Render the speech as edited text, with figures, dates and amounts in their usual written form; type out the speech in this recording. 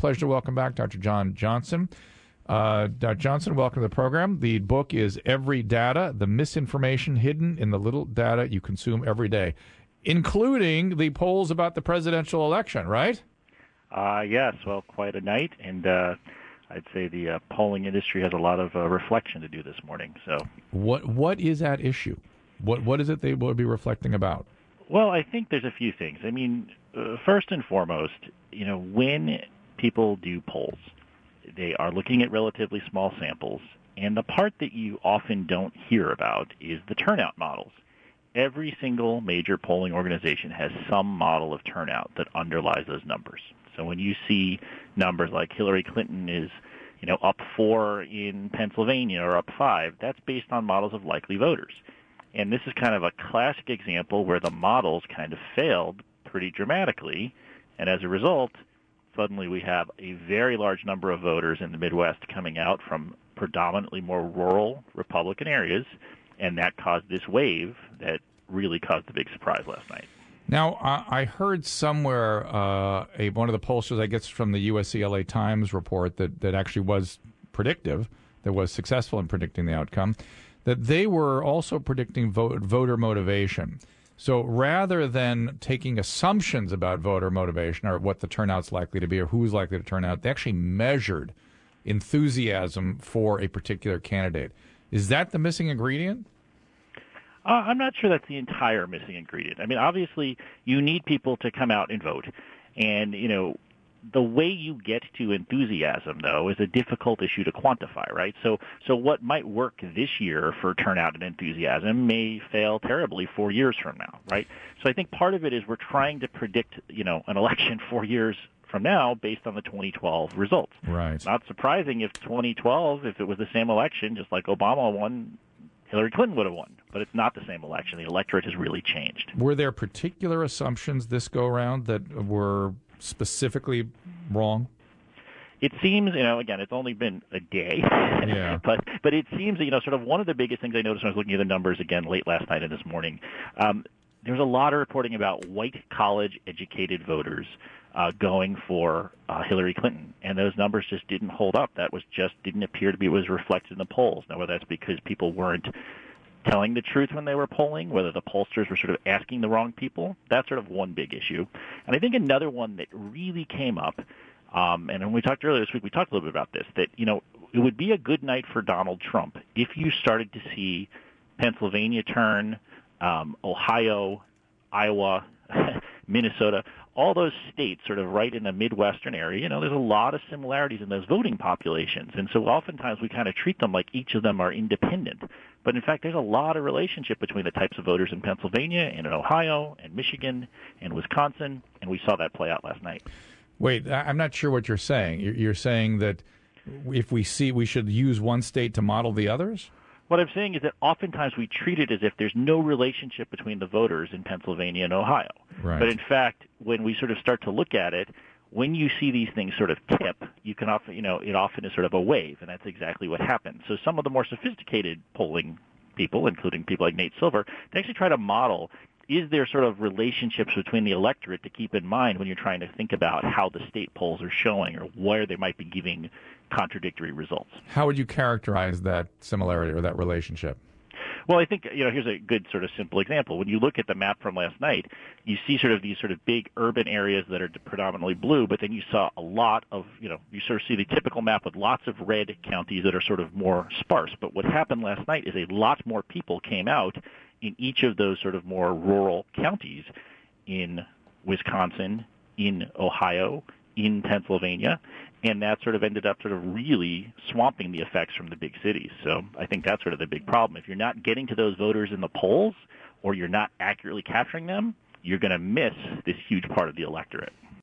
pleasure to welcome back Dr. John Johnson. Dr. Johnson, welcome to the program. The book is Every Data, the Misinformation Hidden in the Little Data You Consume Every Day, including the polls about the presidential election, right? Yes, well, quite a night, and I'd say the polling industry has a lot of reflection to do this morning. So, what is at issue? What is it they will be reflecting about? Well, I think there's a few things. I mean, first and foremost, when people do polls, they are looking at relatively small samples, and the part that you often don't hear about is the turnout models. Every single major polling organization has some model of turnout that underlies those numbers. So when you see numbers like Hillary Clinton is, up 4 in Pennsylvania or up 5, that's based on models of likely voters. And this is kind of a classic example where the models kind of failed pretty dramatically, and as a result, suddenly we have a very large number of voters in the Midwest coming out from predominantly more rural Republican areas, and that caused this wave that really caused the big surprise last night. Now, I heard somewhere one of the pollsters, I guess from the USCLA Times report that actually was predictive, that was successful in predicting the outcome, that they were also predicting voter motivation. So rather than taking assumptions about voter motivation or what the turnout's likely to be or who's likely to turn out, they actually measured enthusiasm for a particular candidate. Is that the missing ingredient? I'm not sure that's the entire missing ingredient. I mean, obviously, you need people to come out and vote. And, the way you get to enthusiasm, though, is a difficult issue to quantify, right? So what might work this year for turnout and enthusiasm may fail terribly 4 years from now, right? So I think part of it is we're trying to predict, an election 4 years from now based on the 2012 results. Right. Not surprising if 2012, if it was the same election, just like Obama won, Hillary Clinton would have won, but it's not the same election. The electorate has really changed. Were there particular assumptions this go-around that were specifically wrong? It seems, again, it's only been a day, yeah. but it seems, sort of one of the biggest things I noticed when I was looking at the numbers again late last night and this morning, there's a lot of reporting about white college-educated voters going for Hillary Clinton, and those numbers just didn't hold up. That didn't appear to be what was reflected in the polls. Now, whether that's because people weren't telling the truth when they were polling, whether the pollsters were sort of asking the wrong people, that's sort of one big issue. And I think another one that really came up, and when we talked earlier this week, we talked a little bit about this, that, it would be a good night for Donald Trump if you started to see Pennsylvania turn, Ohio, Iowa, Minnesota, all those states sort of right in the Midwestern area, there's a lot of similarities in those voting populations. And so oftentimes we kind of treat them like each of them are independent. But in fact, there's a lot of relationship between the types of voters in Pennsylvania and in Ohio and Michigan and Wisconsin, and we saw that play out last night. Wait, I'm not sure what you're saying. You're saying that if we should use one state to model the others? What I'm saying is that oftentimes we treat it as if there's no relationship between the voters in Pennsylvania and Ohio. Right. But in fact, when we sort of start to look at it, when you see these things sort of tip, you can often, it often is sort of a wave, and that's exactly what happened. So some of the more sophisticated polling people, including people like Nate Silver, they actually try to model, is there sort of relationships between the electorate to keep in mind when you're trying to think about how the state polls are showing or where they might be giving contradictory results? How would you characterize that similarity or that relationship? Well, I think, here's a good sort of simple example. When you look at the map from last night, you see sort of these sort of big urban areas that are predominantly blue, but then you saw a lot of, you sort of see the typical map with lots of red counties that are sort of more sparse. But what happened last night is a lot more people came out in each of those sort of more rural counties in Wisconsin, in Ohio, in Pennsylvania, and that sort of ended up sort of really swamping the effects from the big cities. So I think that's sort of the big problem. If you're not getting to those voters in the polls or you're not accurately capturing them, you're going to miss this huge part of the electorate.